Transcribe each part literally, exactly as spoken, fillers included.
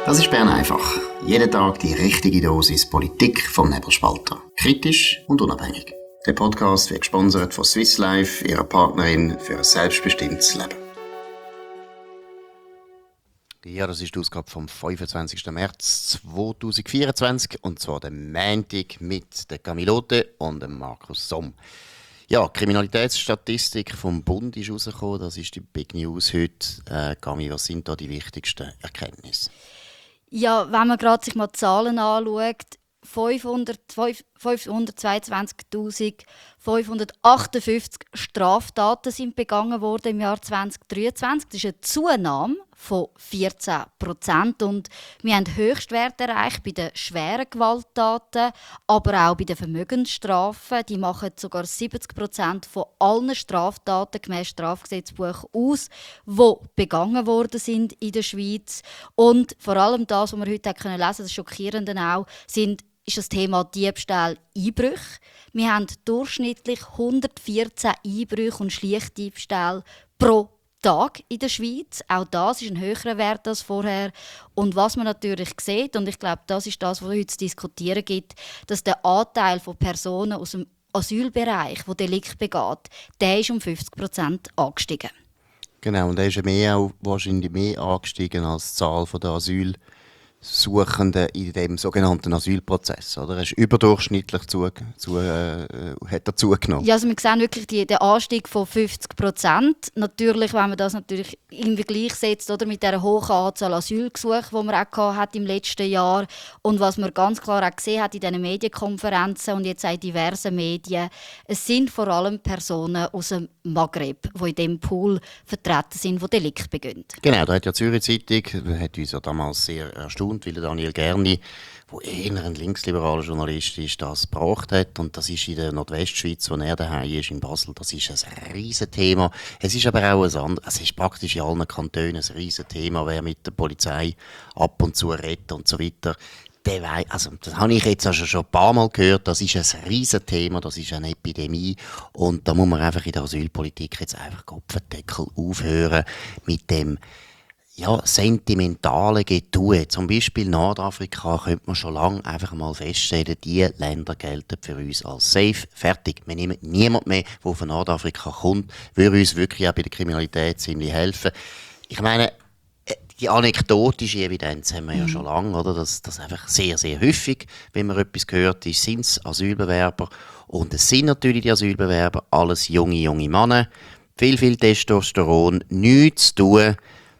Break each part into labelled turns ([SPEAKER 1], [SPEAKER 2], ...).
[SPEAKER 1] Das ist Bern einfach. Jeden Tag die richtige Dosis Politik vom Nebelspalter. Kritisch und unabhängig. Der Podcast wird gesponsert von Swiss Life, ihrer Partnerin für ein selbstbestimmtes Leben. Ja, das ist die Ausgabe vom fünfundzwanzigsten März zweitausendvierundzwanzig und zwar der Montag mit der Camilote und dem Markus Somm. Ja, die Kriminalitätsstatistik vom Bund ist rausgekommen, das ist die Big News heute. Äh, Cami, was sind da die wichtigsten Erkenntnisse?
[SPEAKER 2] Ja, wenn man gerade sich mal die Zahlen anschaut, fünfhundertzweiundfünfzigtausendfünfhundertachtundfünfzig Straftaten sind begangen worden im Jahr zweitausenddreiundzwanzig. Das ist eine Zunahme von vierzehn Prozent. Und wir haben Höchstwerte erreicht bei den schweren Gewalttaten, aber auch bei den Vermögensstrafen. Die machen sogar siebzig Prozent von allen Straftaten gemäß Strafgesetzbuch aus, die begangen worden sind in der Schweiz. Und vor allem das, was wir heute lesen können, das Schockierende auch, sind ist das Thema Diebstahl, Einbrüche. Wir haben durchschnittlich hundertvierzehn Einbrüche und Schlichtdiebstähle pro Tag in der Schweiz. Auch das ist ein höherer Wert als vorher. Und was man natürlich sieht, und ich glaube, das ist das, was heute zu diskutieren gibt, dass der Anteil von Personen aus dem Asylbereich, die Delikt begeht, der ist um fünfzig Prozent angestiegen.
[SPEAKER 1] Genau, und er ist ja mehr, auch wahrscheinlich mehr angestiegen als die Zahl der Asyl. Suchenden in dem sogenannten Asylprozess, oder? Er ist überdurchschnittlich zu, zu, äh, hat er zugenommen.
[SPEAKER 2] Ja, also wir sehen wirklich die, den Anstieg von fünfzig Prozent. Natürlich, wenn man das natürlich im Vergleich setzt, oder, mit der hohen Anzahl Asylgesuche, die man auch hat im letzten Jahr und was man ganz klar auch gesehen hat in diesen Medienkonferenzen und jetzt auch in diversen Medien, es sind vor allem Personen aus dem Maghreb, die in diesem Pool vertreten sind, die Delikt begehen.
[SPEAKER 1] Genau, da hat ja die Zürich Zeitung, hat uns ja damals sehr erstaunt, weil Daniel Gerni, der eher ein linksliberaler Journalist ist, das gebracht hat. Und das ist in der Nordwestschweiz, wo er daheim ist, in Basel, das ist ein riesen Thema. Es ist aber auch ein anderes, es ist praktisch in allen Kantonen ein riesen Thema, wer mit der Polizei ab und zu redet und so weiter. Der weiss, also, das habe ich jetzt also schon ein paar Mal gehört, das ist ein riesen Thema, das ist eine Epidemie. Und da muss man einfach in der Asylpolitik jetzt einfach Kopfendeckel aufhören mit dem ja, sentimentale Getue. Zum Beispiel Nordafrika könnte man schon lange einfach mal feststellen, diese Länder gelten für uns als safe. Fertig. Wir nehmen niemanden mehr, der von Nordafrika kommt, würde uns wirklich auch bei der Kriminalität ziemlich helfen. Ich meine, die anekdotische Evidenz haben wir ja schon lange, oder? Dass das einfach sehr, sehr häufig, wenn man etwas gehört, ist, sind es Asylbewerber. Und es sind natürlich die Asylbewerber alles junge, junge Männer. Viel, viel Testosteron, nichts zu tun.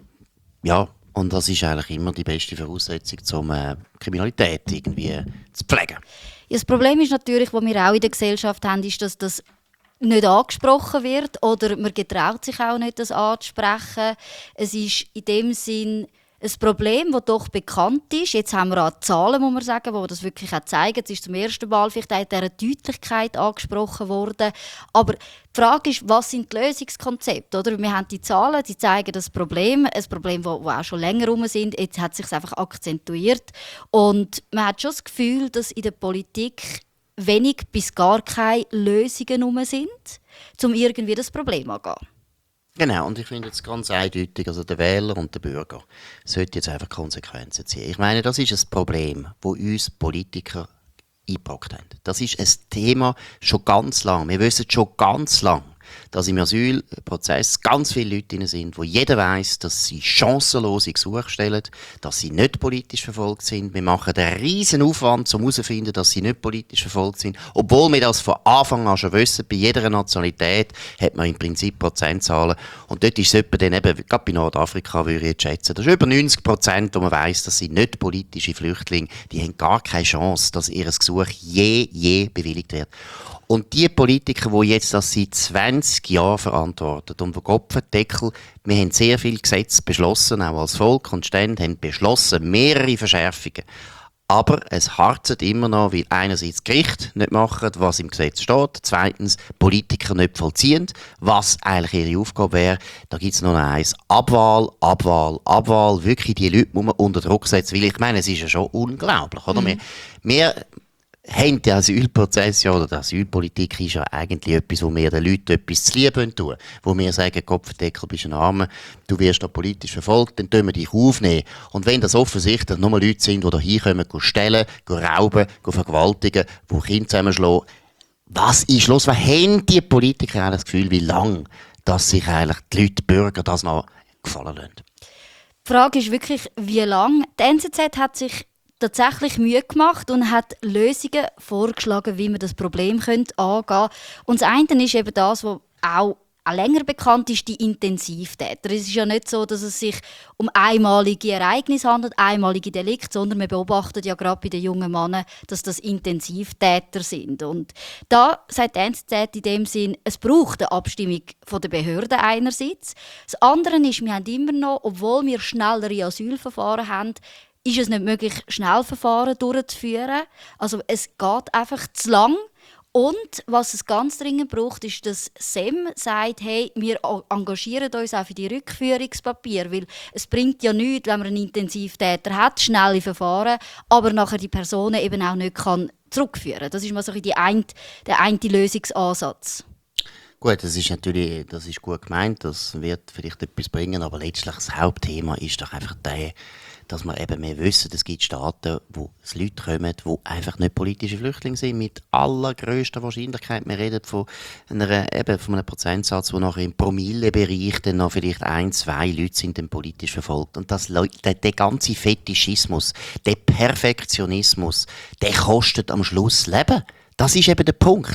[SPEAKER 1] Ja, und das ist eigentlich immer die beste Voraussetzung, um äh, Kriminalität irgendwie zu pflegen.
[SPEAKER 2] Ja, das Problem ist natürlich, was wir auch in der Gesellschaft haben, ist, dass das nicht angesprochen wird oder man getraut sich auch nicht, das anzusprechen. Es ist in dem Sinn ein Problem, das doch bekannt ist. Jetzt haben wir auch Zahlen, muss man sagen, die das wirklich auch zeigen. Es ist zum ersten Mal vielleicht auch in dieser Deutlichkeit angesprochen worden. Aber die Frage ist, was sind die Lösungskonzepte? Oder? Wir haben die Zahlen, die zeigen das Problem, ein Problem, das auch schon länger rum sind. Jetzt hat es sich einfach akzentuiert. Und man hat schon das Gefühl, dass in der Politik wenig bis gar keine Lösungen rum sind, um irgendwie das Problem anzugehen.
[SPEAKER 1] Genau, und ich finde es ganz eindeutig, also der Wähler und der Bürger sollten jetzt einfach Konsequenzen ziehen. Ich meine, das ist ein Problem, das uns Politiker eingepackt haben. Das ist ein Thema schon ganz lang. Wir wissen schon ganz lang, dass im Asylprozess ganz viele Leute drin sind, wo jeder weiss, dass sie chancenlose Gesuche stellen, dass sie nicht politisch verfolgt sind. Wir machen einen riesen Aufwand, um herauszufinden, dass sie nicht politisch verfolgt sind. Obwohl wir das von Anfang an schon wissen, bei jeder Nationalität hat man im Prinzip Prozentzahlen. Und dort ist es etwa dann eben, gerade bei Nordafrika würde ich jetzt schätzen, das ist über neunzig Prozent, wo man weiss, dass sie nicht politische Flüchtlinge, die haben gar keine Chance, dass ihr Gesuch je, je bewilligt wird. Und die Politiker, die jetzt das seit zwanzig Jahren verantworten und der Kopfendeckel, wir haben sehr viele Gesetze beschlossen, auch als Volk und Stände haben beschlossen, mehrere Verschärfungen. Aber es harzet immer noch, weil einerseits das Gericht nicht macht, was im Gesetz steht, zweitens Politiker nicht vollziehen, was eigentlich ihre Aufgabe wäre. Da gibt es noch eins, Abwahl, Abwahl, Abwahl, wirklich die Leute muss man unter Druck setzen, weil ich meine, es ist ja schon unglaublich, oder? Mhm. Wir, wir haben der Asylprozess ja, oder die Asylpolitik ist ja eigentlich etwas, wo wir den Leuten etwas zu lieb tun. Wo wir sagen, Kopfendeckel, bist ein Armer, du wirst da politisch verfolgt, dann tun wir dich aufnehmen. Und wenn das offensichtlich nur Leute sind, die da hinkommen, stellen, rauben, vergewaltigen, die Kinder zusammenschlagen, was ist los? Was haben die Politiker eigentlich das Gefühl, wie lange dass sich eigentlich die Leute, die Bürger, das noch gefallen lassen?
[SPEAKER 2] Die Frage ist wirklich, wie lange. Die N Z Z hat sich tatsächlich Mühe gemacht und hat Lösungen vorgeschlagen, wie man das Problem angehen könnte. Und das eine ist eben das, was auch länger bekannt ist, die Intensivtäter. Es ist ja nicht so, dass es sich um einmalige Ereignisse handelt, einmalige Delikte, sondern man beobachtet ja gerade bei den jungen Männern, dass das Intensivtäter sind. Und da sagt die N Z Z in dem Sinn, es braucht eine Abstimmung von der Behörden einerseits. Das andere ist, wir haben immer noch, obwohl wir schnellere Asylverfahren haben, ist es nicht möglich, Schnellverfahren durchzuführen. Also es geht einfach zu lang. Und was es ganz dringend braucht, ist, dass S E M sagt, hey, wir engagieren uns auch für die Rückführungspapiere, weil es bringt ja nichts, wenn man einen Intensivtäter hat, schnelle Verfahren, aber nachher die Personen eben auch nicht kann zurückführen kann. Das ist mal so die ein, der eine Lösungsansatz.
[SPEAKER 1] Gut, das ist natürlich das ist gut gemeint, das wird vielleicht etwas bringen, aber letztlich das Hauptthema ist doch einfach der, dass wir eben mehr wissen, es gibt Staaten, wo es Leute kommen, die einfach nicht politische Flüchtlinge sind, mit allergrößter Wahrscheinlichkeit. Wir reden von, einer, eben von einem Prozentsatz, wo nachher im Promillebereich dann noch vielleicht ein, zwei Leute sind dann politisch verfolgt. Und das, der, der ganze Fetischismus, der Perfektionismus, der kostet am Schluss Leben. Das ist eben der Punkt.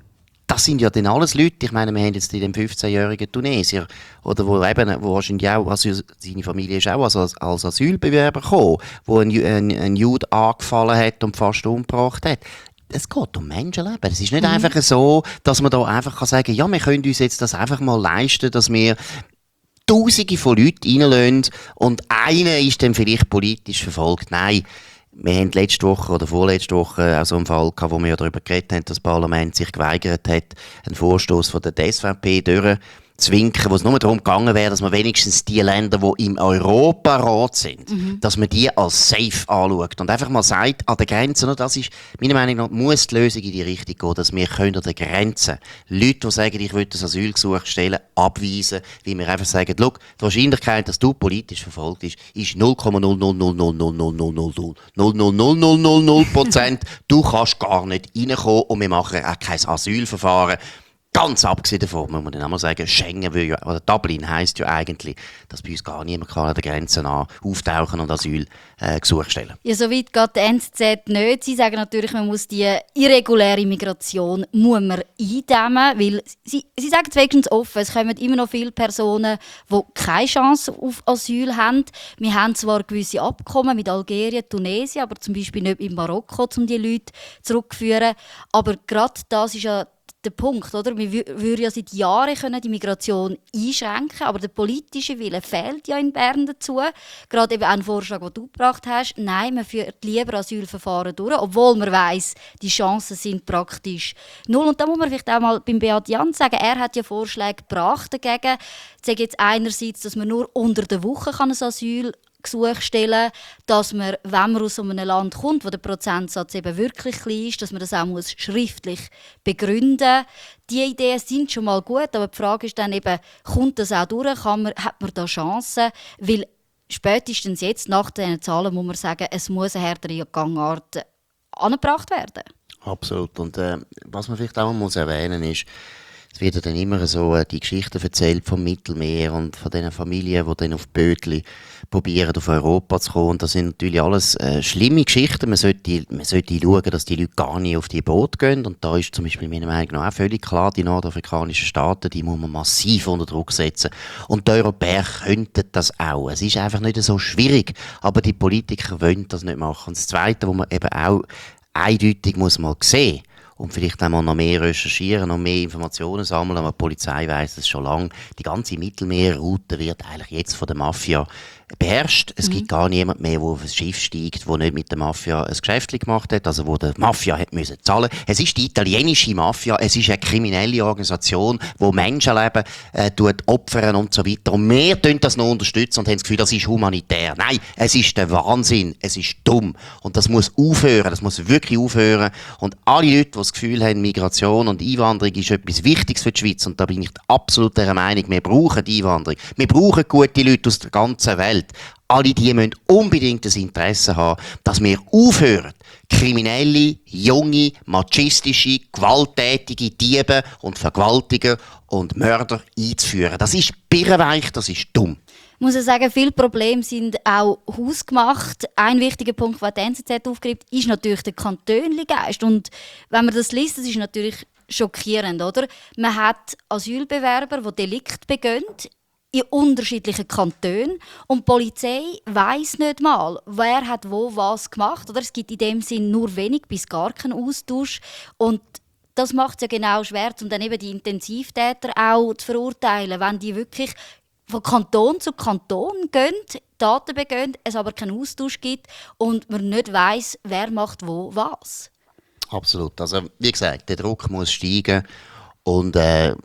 [SPEAKER 1] Das sind ja dann alles Leute, ich meine, wir haben jetzt den fünfzehnjährigen Tunesier, oder wo eben, wo wahrscheinlich auch, also seine Familie ist auch als, als Asylbewerber gekommen, wo ein, ein, ein Jude angefallen hat und fast umgebracht hat. Es geht um Menschenleben. Es ist nicht mhm. einfach so, dass man da einfach kann sagen, ja, wir können uns jetzt das einfach mal leisten, dass wir Tausende von Leuten reinlassen und einer ist dann vielleicht politisch verfolgt. Nein. Wir haben letzte Woche oder vorletzte Woche auch so einen Fall gehabt, wo wir ja darüber geredet haben, dass das Parlament sich geweigert hat, einen Vorstoß von der S V P durchzuwinken, wo es nur darum gegangen wäre, dass man wenigstens die Länder, die im Europarat sind, mhm. dass man die als safe anschaut und einfach mal sagt, an den Grenzen, und das ist, meiner Meinung nach, muss die Lösung in die Richtung gehen, dass wir können an den Grenzen Leute, die sagen, ich will ein Asylgesuch stellen, abweisen, wie wir einfach sagen, schau, die Wahrscheinlichkeit, dass du politisch verfolgt bist, ist null Komma null null null null null null null null null null null null null null Prozent. Du kannst gar nicht reinkommen und wir machen auch kein Asylverfahren. Ganz abgesehen davon, muss man dann auch mal sagen, Schengen will ja, oder Dublin heisst ja eigentlich, dass bei uns gar niemand kann an den Grenzen an auftauchen und Asylgesuche äh, stellen.
[SPEAKER 2] Ja, so weit geht die N Z Z nicht. Sie sagen natürlich, man muss die irreguläre Migration muss man eindämmen, weil sie, sie sagen es wenigstens offen, es kommen immer noch viele Personen, die keine Chance auf Asyl haben. Wir haben zwar gewisse Abkommen mit Algerien, Tunesien, aber zum Beispiel nicht in Marokko, um die Leute zurückzuführen. Aber gerade das ist ja der Punkt, oder? Wir würden ja seit Jahren können die Migration einschränken, aber der politische Wille fehlt ja in Bern dazu. Gerade eben auch ein Vorschlag, den du gebracht hast. Nein, man führt lieber Asylverfahren durch, obwohl man weiss, die Chancen sind praktisch null. Und da muss man vielleicht auch mal beim Beat Jans sagen, er hat ja Vorschläge gebracht dagegen. Ich sage jetzt einerseits, dass man nur unter der Woche kann ein Asyl Gesuch stellen, dass man, wenn man aus einem Land kommt, wo der Prozentsatz eben wirklich klein ist, dass man das auch muss schriftlich begründen muss. Die Ideen sind schon mal gut, aber die Frage ist dann eben, kommt das auch durch? Kann man, hat man da Chancen? Weil spätestens jetzt, nach diesen Zahlen, muss man sagen, es muss eine härtere Gangart angebracht werden.
[SPEAKER 1] Absolut. Und äh, was man vielleicht auch mal muss erwähnen ist, es wird dann immer so äh, die Geschichten erzählt vom Mittelmeer und von den Familien, die dann auf Bötli probieren, auf Europa zu kommen. Und das sind natürlich alles äh, schlimme Geschichten. Man sollte, man sollte schauen, dass die Leute gar nicht auf die Boote gehen. Und da ist zum Beispiel meiner Meinung nach auch völlig klar, die nordafrikanischen Staaten, die muss man massiv unter Druck setzen. Und die Europäer könnten das auch. Es ist einfach nicht so schwierig, aber die Politiker wollen das nicht machen. Und das Zweite, was man eben auch eindeutig muss mal sehen, und vielleicht einmal noch mehr recherchieren, noch mehr Informationen sammeln. Aber die Polizei weiss es schon lange. Die ganze Mittelmeerroute wird eigentlich jetzt von der Mafia beherrscht. Es mhm. gibt gar niemand mehr, der auf ein Schiff steigt, der nicht mit der Mafia ein Geschäft gemacht hat, also wo die Mafia hat müssen zahlen. Es ist die italienische Mafia, es ist eine kriminelle Organisation, die Menschenleben äh, opfern und so weiter. Und wir tun das noch unterstützen und haben das Gefühl, das ist humanitär. Nein, es ist der Wahnsinn, es ist dumm. Und das muss aufhören, das muss wirklich aufhören. Und alle Leute, die das Gefühl haben, Migration und Einwanderung ist etwas Wichtiges für die Schweiz, und da bin ich absolut der Meinung, wir brauchen die Einwanderung. Wir brauchen gute Leute aus der ganzen Welt. Alle die müssen unbedingt das Interesse haben, dass wir aufhören, kriminelle, junge, machistische, gewalttätige Diebe und Vergewaltiger und Mörder einzuführen. Das ist birrenweich, das ist dumm.
[SPEAKER 2] Ich muss sagen, viele Probleme sind auch hausgemacht. Ein wichtiger Punkt, den die N Z Z aufgreift, ist natürlich der Kantönli-Geist. Und wenn man das liest, das ist natürlich schockierend, oder? Man hat Asylbewerber, die Delikte begehen, in unterschiedlichen Kantonen, und die Polizei weiss nicht mal, wer hat wo was gemacht. Oder es gibt in dem Sinn nur wenig bis gar keinen Austausch. Und das macht es ja genau schwer, um dann eben die Intensivtäter auch zu verurteilen, wenn die wirklich von Kanton zu Kanton gehen, Daten begehen, es aber keinen Austausch gibt und man nicht weiss, wer macht wo was.
[SPEAKER 1] Absolut. Also wie gesagt, der Druck muss steigen und äh,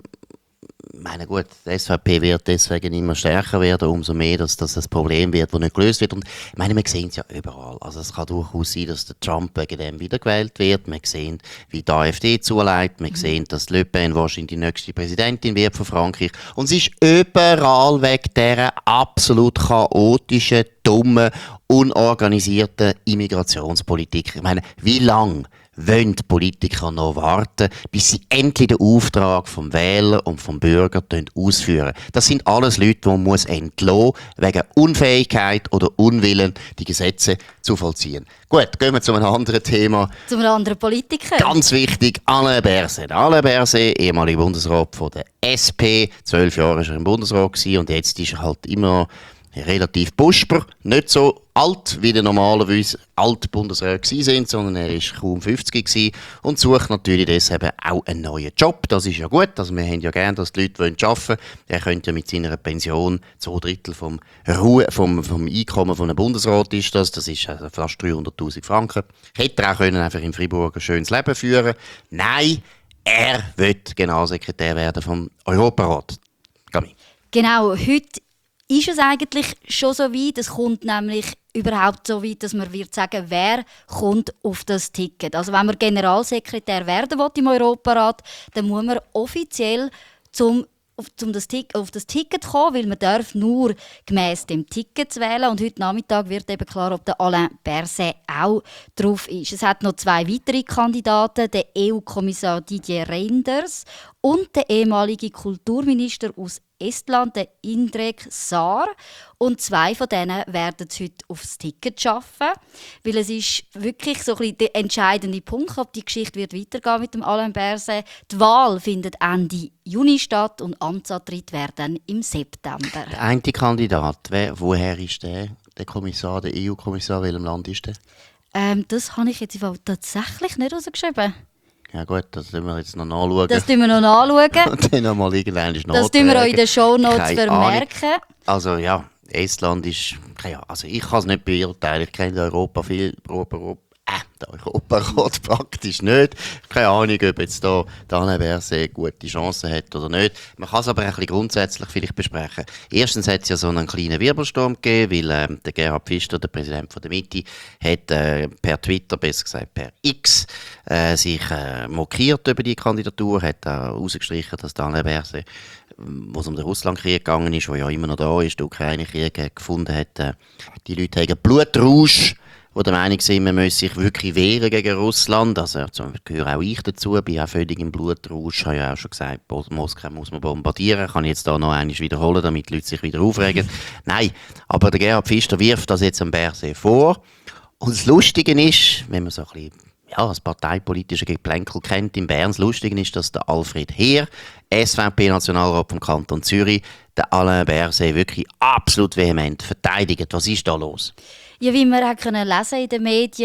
[SPEAKER 1] meine gut, die S V P wird deswegen immer stärker werden, umso mehr, dass das ein Problem wird, das nicht gelöst wird. Und ich meine, wir sehen es ja überall. Also es kann durchaus sein, dass der Trump wegen dem wiedergewählt wird. Wir sehen, wie die AfD zuleitet. Wir mhm. sehen, dass Le Pen wahrscheinlich die nächste Präsidentin wird von Frankreich. Und es ist überall wegen dieser absolut chaotischen, dummen, unorganisierten Immigrationspolitik. Ich meine, wie lange wollen die Politiker noch warten, bis sie endlich den Auftrag vom Wähler und vom Bürger ausführen. Das sind alles Leute, die man muss entlassen, wegen Unfähigkeit oder Unwillen, die Gesetze zu vollziehen. Gut, gehen wir zu einem anderen Thema.
[SPEAKER 2] Zu einem anderen Politiker.
[SPEAKER 1] Ganz wichtig, Alain Berset. Alain Berset, ehemaliger Bundesrat von der S P. Zwölf Jahre war er im Bundesrat und jetzt ist er halt immer relativ busper, nicht so alt, wie der normalerweise alte Bundesräte sind, sondern er war kaum fünfzig gewesen und sucht natürlich deshalb auch einen neuen Job. Das ist ja gut, also wir haben ja gerne, dass die Leute arbeiten wollen. Er könnte ja mit seiner Pension, zwei Drittel vom, Ruhe, vom, vom Einkommen von einem Bundesrat ist das, das ist also fast dreihunderttausend Franken. Hätte er auch können einfach in Freiburg ein schönes Leben führen. Nein, er will Generalsekretär werden vom Europarat. Gami.
[SPEAKER 2] Genau, heute ist es eigentlich schon so weit, es kommt nämlich überhaupt so weit, dass man wird sagen, wer kommt auf das Ticket. Also wenn man Generalsekretär werden will im Europarat, dann muss man offiziell zum auf, um das Tick, auf das Ticket kommen, weil man darf nur gemäss dem Ticket wählen. Und heute Nachmittag wird eben klar, ob der Alain Berset auch drauf ist. Es hat noch zwei weitere Kandidaten, der E U-Kommissar Didier Reynders und der ehemalige Kulturminister aus Estland, der Indrek Saar. Und zwei von denen werden es heute aufs Ticket schaffen, weil es ist wirklich so ein bisschen der entscheidende Punkt, ob die Geschichte wird weitergehen mit dem Alain Berset. Die Wahl findet Ende Juni statt und Amtsantritt wäre dann im September.
[SPEAKER 1] Der eine Kandidat, wer, woher ist der, der Kommissar, der E U-Kommissar, welchem Land ist der?
[SPEAKER 2] Ähm, das habe ich jetzt tatsächlich nicht rausgeschrieben.
[SPEAKER 1] Ja gut, das müssen wir jetzt noch nachschauen.
[SPEAKER 2] Das müssen wir noch nachschauen.
[SPEAKER 1] Und dann nochmal irgendwann ist
[SPEAKER 2] Das tun wir auch in den Shownotes vermerken.
[SPEAKER 1] Ahnung. Also ja, Estland ist, ja, also ich kann es nicht beurteilen, ich kenne Europa viel, Europa, Europa, äh, der Europarat praktisch nicht. Keine Ahnung, ob jetzt da Alain Berset gute Chancen hat oder nicht. Man kann es aber ein bisschen grundsätzlich vielleicht besprechen. Erstens hat es ja so einen kleinen Wirbelsturm gegeben, weil äh, der Gerhard Pfister, der Präsident von der Mitte, hat äh, per Twitter, besser gesagt per X, äh, sich äh, mokiert über die Kandidatur, hat äh, herausgestrichen, dass Alain Berset, wo es um den Russlandkrieg gegangen ist, der ja immer noch da ist, der Ukraine-Krieg gefunden hat, äh, die Leute haben Blutrausch, die der Meinung sind, man müsse sich wirklich wehren gegen Russland. Also gehöre auch ich dazu, bin auch völlig im Blutrausch. Ich habe ja auch schon gesagt, Moskau muss man bombardieren. Kann ich jetzt da noch einmal wiederholen, damit die Leute sich wieder aufregen. Nein, aber der Gerhard Pfister wirft das jetzt am Berset vor. Und das Lustige ist, wenn man so ein bisschen ja, das parteipolitische Geplänkel kennt in Bern, das Lustige ist, dass der Alfred Heer, S V P-Nationalrat vom Kanton Zürich, der Alain Berset wirklich absolut vehement verteidigt. Was ist da los?
[SPEAKER 2] Ja, wie man hat können lesen in den Medien,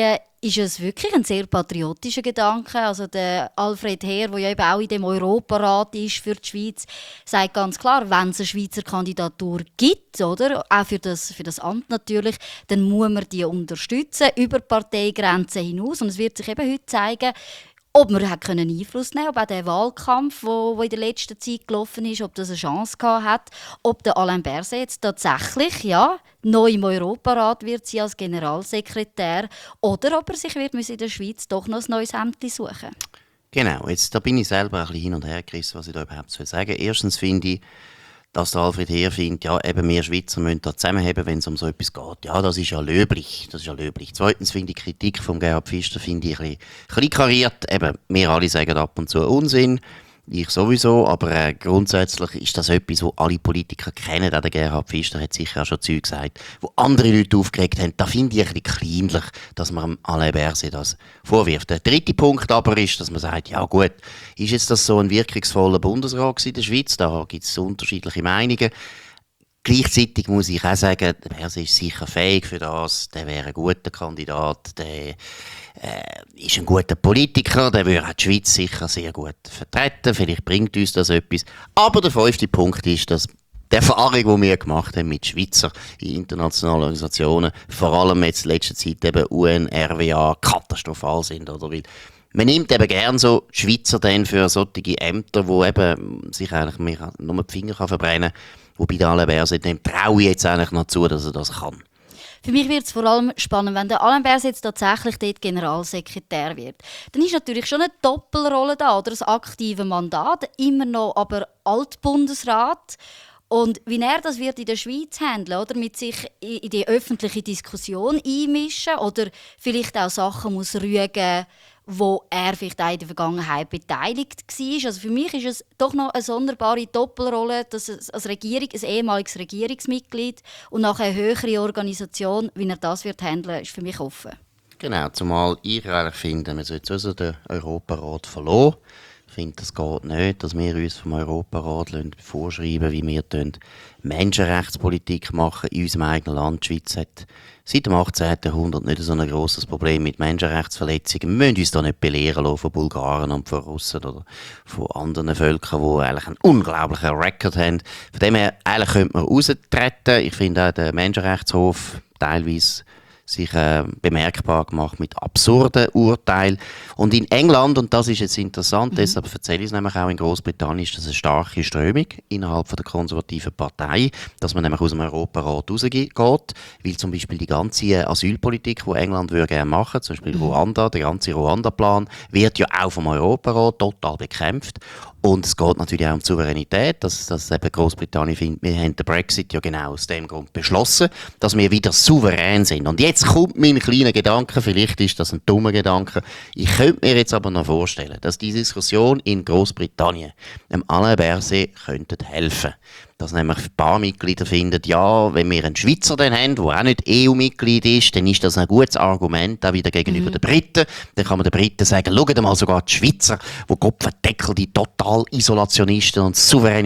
[SPEAKER 2] ist es wirklich ein sehr patriotischer Gedanke. Also der Alfred Heer, der ja eben auch in dem Europarat ist für die Schweiz, sagt ganz klar, wenn es eine Schweizer Kandidatur gibt, oder, auch für das, für das Amt natürlich, dann muss man die unterstützen, über Parteigrenzen hinaus. Und es wird sich eben heute zeigen, ob man hat können Einfluss nehmen konnte, ob auch der Wahlkampf, der in der letzten Zeit gelaufen ist, ob das eine Chance gehabt hat, ob der Alain Berset jetzt tatsächlich ja, neu im Europarat wird sein als Generalsekretär oder ob er sich wird in der Schweiz doch noch ein neues Ämtchen suchen.
[SPEAKER 1] Genau, jetzt da bin ich selber ein bisschen hin und her gerissen, was ich da überhaupt sagen soll. Erstens finde ich, dass der Alfred Heer findet, ja, eben wir Schweizer müssen da zusammenheben, wenn es um so etwas geht. Ja, das ist ja löblich. Das ist ja löblich. Zweitens finde ich die Kritik von Gerhard Pfister finde ich ein bisschen, ein bisschen kariert. Eben, wir alle sagen ab und zu Unsinn. Ich sowieso, aber äh, grundsätzlich ist das etwas, was alle Politiker kennen. Auch der Gerhard Pfister hat sicher auch schon Zeug gesagt, wo andere Leute aufgeregt haben. Da finde ich ein bisschen kleinlich, dass man Alain Berset das vorwirft. Der dritte Punkt aber ist, dass man sagt, ja gut, ist jetzt das so ein wirkungsvoller Bundesrat in der Schweiz? Da gibt es unterschiedliche Meinungen. Gleichzeitig muss ich auch sagen, der Berset ist sicher fähig für das. Der wäre ein guter Kandidat. Der äh, ist ein guter Politiker. Der würde auch die Schweiz sicher sehr gut vertreten. Vielleicht bringt uns das etwas. Aber der fünfte Punkt ist, dass die Erfahrung, die wir gemacht haben mit Schweizer in internationalen Organisationen, vor allem jetzt in letzter Zeit eben U N, R W A, katastrophal sind. Oder? Weil man nimmt eben gerne so die Schweizer dann für solche Ämter, wo eben sich eigentlich mehr nur die Finger verbrennen kann. Wobei der Alain Berset, dem traue ich jetzt eigentlich noch zu, dass er das kann.
[SPEAKER 2] Für mich wird es vor allem spannend, wenn der Alain Berset jetzt tatsächlich dort Generalsekretär wird. Dann ist natürlich schon eine Doppelrolle da, oder ein aktives Mandat, immer noch aber Altbundesrat. Und wie er das wird in der Schweiz handeln, oder mit sich in die öffentliche Diskussion einmischen oder vielleicht auch Sachen muss rügen, wo er vielleicht auch in der Vergangenheit beteiligt war. Also für mich ist es doch noch eine sonderbare Doppelrolle, dass es als Regierung, ein ehemaliges Regierungsmitglied und nachher eine höhere Organisation, wie er das wird handeln, ist für mich offen.
[SPEAKER 1] Genau, zumal ich eigentlich finde, man sollte also den Europarat verlassen. Ich finde, das geht nicht, dass wir uns vom Europarat vorschreiben, wie wir Menschenrechtspolitik machen in unserem eigenen Land. Die Schweiz hat seit dem achtzehnten Jahrhundert nicht so ein grosses Problem mit Menschenrechtsverletzungen. Wir müssen uns da nicht belehren lassen von Bulgaren und von Russen oder von anderen Völkern, die eigentlich einen unglaublichen Rekord haben. Von dem her, eigentlich könnte man raustreten. Ich finde auch, der Menschenrechtshof teilweise sich äh, bemerkbar gemacht mit absurden Urteilen. Und in England, und das ist jetzt interessant, mhm. deshalb erzähle ich es nämlich auch in Großbritannien, ist das eine starke Strömung innerhalb von der konservativen Partei, dass man nämlich aus dem Europarat rausgeht, weil zum Beispiel die ganze Asylpolitik, die England würde gerne machen, zum Beispiel mhm. Ruanda, der ganze Ruanda-Plan, wird ja auch vom Europarat total bekämpft. Und es geht natürlich auch um die Souveränität, dass, dass eben Großbritannien findet, wir haben den Brexit ja genau aus dem Grund beschlossen, dass wir wieder souverän sind. Und jetzt kommt mein kleiner Gedanke, vielleicht ist das ein dummer Gedanke, ich könnte mir jetzt aber noch vorstellen, dass die Diskussion in Großbritannien dem Alain Berset könnte helfen. Dass nämlich ein paar Mitglieder finden, ja, wenn wir einen Schweizer dann haben, der auch nicht E U-Mitglied ist, dann ist das ein gutes Argument auch wieder gegenüber mhm. den Briten. Dann kann man den Briten sagen, schaut mal, sogar die Schweizer, die Kopfendeckel, die total Isolationisten und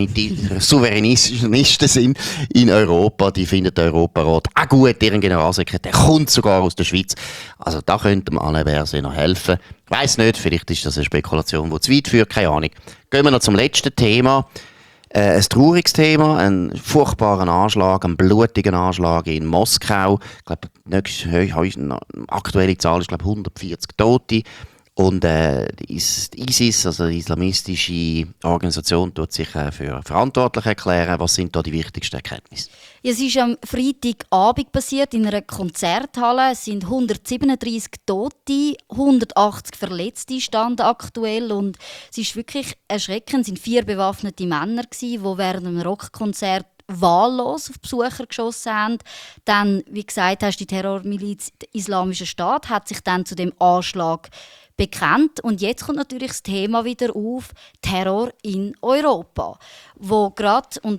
[SPEAKER 1] Souveränisten sind in Europa, die finden den Europarat auch gut, deren Generalsekretär kommt sogar aus der Schweiz. Also da könnte man Alain Berset noch helfen. Ich weiss nicht, vielleicht ist das eine Spekulation, die zu weit führt, keine Ahnung. Gehen wir noch zum letzten Thema. Äh, ein trauriges Thema, ein furchtbarer Anschlag, ein blutiger Anschlag in Moskau. Ich glaube, die aktuelle Zahl ist glaube hundertvierzig Tote. Und äh, die ISIS, also die islamistische Organisation, tut sich äh, für verantwortlich erklären. Was sind da die wichtigsten Erkenntnisse?
[SPEAKER 2] Ja, es ist am Freitagabend passiert in einer Konzerthalle. Es sind hundertsiebenunddreissig Tote, hundertachtzig Verletzte standen aktuell. Und es ist wirklich erschreckend. Es sind vier bewaffnete Männer, die während einem Rockkonzert wahllos auf Besucher geschossen haben. Dann, wie gesagt hast, die Terrormiliz Islamischer Staat hat sich dann zu dem Anschlag bekannt. Und jetzt kommt natürlich das Thema wieder auf, Terror in Europa. Wo gerade, und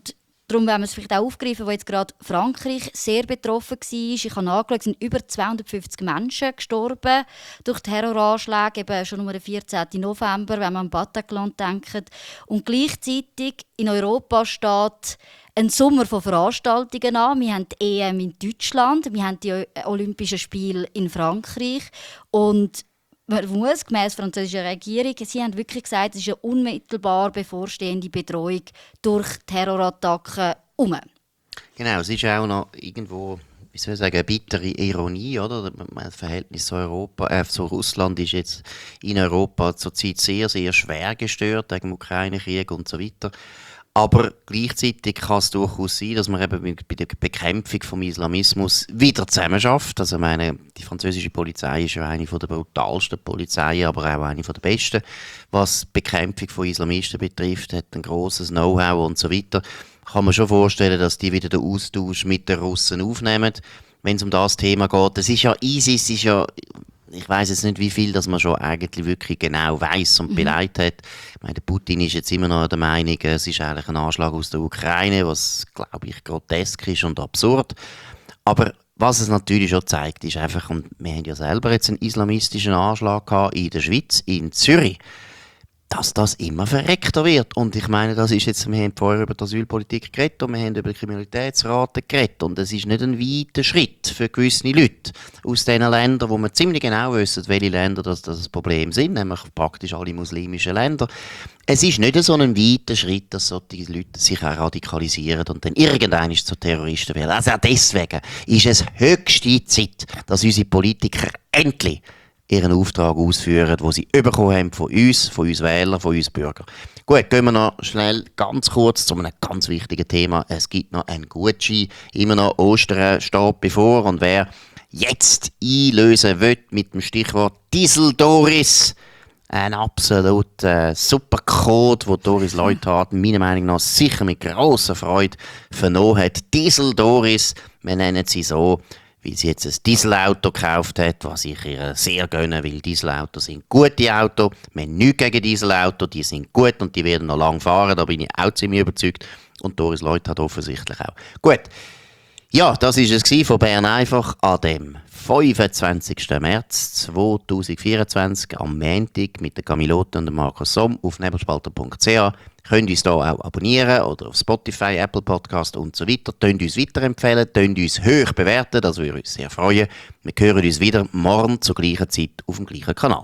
[SPEAKER 2] Darum wollen wir es vielleicht auch aufgreifen, wo jetzt gerade Frankreich sehr betroffen war. Ich habe nachgeschaut, es sind über zweihundertfünfzig Menschen gestorben durch Terroranschläge, eben schon am vierzehnten November, wenn man an Bataclan denkt. Und gleichzeitig in Europa steht ein Sommer von Veranstaltungen an. Wir haben die E M in Deutschland, wir haben die Olympischen Spiele in Frankreich und man muss gemäss französischer Regierung, sie haben wirklich gesagt, es ist eine unmittelbar bevorstehende Bedrohung durch Terrorattacken herum.
[SPEAKER 1] Genau, es ist auch noch irgendwo, wie soll ich sagen, eine bittere Ironie, oder? Das Verhältnis zu Europa, äh, zu Russland ist jetzt in Europa zurzeit sehr, sehr schwer gestört, wegen dem Ukraine-Krieg und so weiter. Aber gleichzeitig kann es durchaus sein, dass man eben bei der Bekämpfung des Islamismus wieder zusammenarbeitet. Also, ich meine, die französische Polizei ist ja eine der brutalsten Polizeien, aber auch eine der besten, was die Bekämpfung von Islamisten betrifft, hat ein grosses Know-how und so weiter. Kann man schon vorstellen, dass die wieder den Austausch mit den Russen aufnehmen, wenn es um das Thema geht. Das ist ja, ISIS ist ja, ich weiss jetzt nicht, wie viel dass man schon eigentlich wirklich genau weiss und beleidigt hat. Ich meine, Putin ist jetzt immer noch der Meinung, es ist eigentlich ein Anschlag aus der Ukraine, was, glaube ich, grotesk ist und absurd. Aber was es natürlich schon zeigt, ist einfach, und wir haben ja selber jetzt einen islamistischen Anschlag gehabt in der Schweiz, in Zürich, dass das immer verreckter wird. Und ich meine, das ist jetzt, wir haben vorher über die Asylpolitik geredet und wir haben über die Kriminalitätsrate geredet. Und es ist nicht ein weiter Schritt für gewisse Leute aus diesen Ländern, wo man ziemlich genau wissen, welche Länder das, das Problem sind, nämlich praktisch alle muslimischen Länder. Es ist nicht so ein weiter Schritt, dass solche Leute sich auch radikalisieren und dann irgendwann zu Terroristen werden. Also auch deswegen ist es höchste Zeit, dass unsere Politiker endlich ihren Auftrag ausführen, den sie bekommen haben von uns, von uns Wählern, von uns Bürgern. Gut, gehen wir noch schnell ganz kurz zu einem ganz wichtigen Thema. Es gibt noch einen Gutschein. Immer noch Ostern steht bevor. Und wer jetzt einlösen will mit dem Stichwort Diesel-Doris, ein absolut äh, super Code, den Doris Leuthard meiner Meinung nach sicher mit grosser Freude vernommen hat. Diesel-Doris, wir nennen sie so, weil sie jetzt ein Dieselauto gekauft hat, was ich ihr sehr gönne, weil Dieselautos sind gute Autos. Wir haben nichts gegen Dieselautos, die sind gut und die werden noch lange fahren, da bin ich auch ziemlich überzeugt. Und Doris Leuthard offensichtlich auch. Gut, ja, das war es von Bern einfach an dem fünfundzwanzigsten März zweitausendvierundzwanzig am Montag mit der Camilote und dem Markus Somm auf nebelspalter punkt c h. Könnt uns hier auch abonnieren oder auf Spotify, Apple Podcast und so weiter. Könnt uns weiterempfehlen, könnt uns hoch bewerten, das würde uns sehr freuen. Wir hören uns wieder morgen zur gleichen Zeit auf dem gleichen Kanal.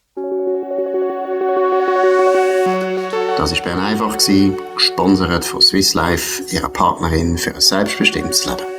[SPEAKER 1] Das war Bern einfach, gesponsert von Swiss Life, ihrer Partnerin für ein selbstbestimmtes Leben.